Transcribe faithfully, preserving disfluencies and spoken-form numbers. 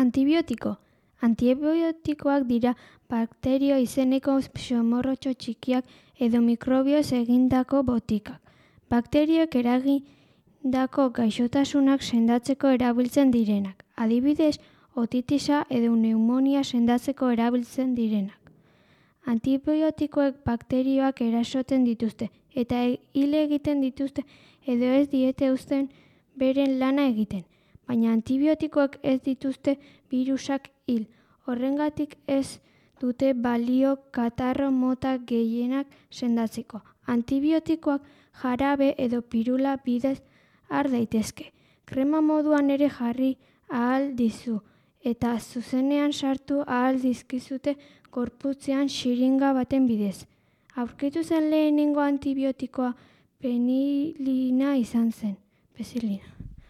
Antibiotiko. Antibiotikoak dira bakterio izeneko xomorrotxo txikiak edo mikrobioz egindako botikak. Bakterioek eragindako gaixotasunak sendatzeko erabiltzen direnak. Adibidez, otitisa edo pneumonia sendatzeko erabiltzen direnak. Antibiotikoek bakterioak erasotzen dituzte eta hil egiten dituzte edo ez diete uzten beren lana egiten. Baina antibiotikoek ez dituzte birusak hil, horrengatik ez dute balio katarro mota gehienak sendatzeko. Antibiotikoak jarabe edo pirula bidez har daitezke. Krema moduan ere jarri ahal dizu eta zuzenean sartu ahal dizkizute gorputzean xiringa baten bidez. Aurkitu zen lehenengo antibiotikoa penilina izan zen. Penicillina.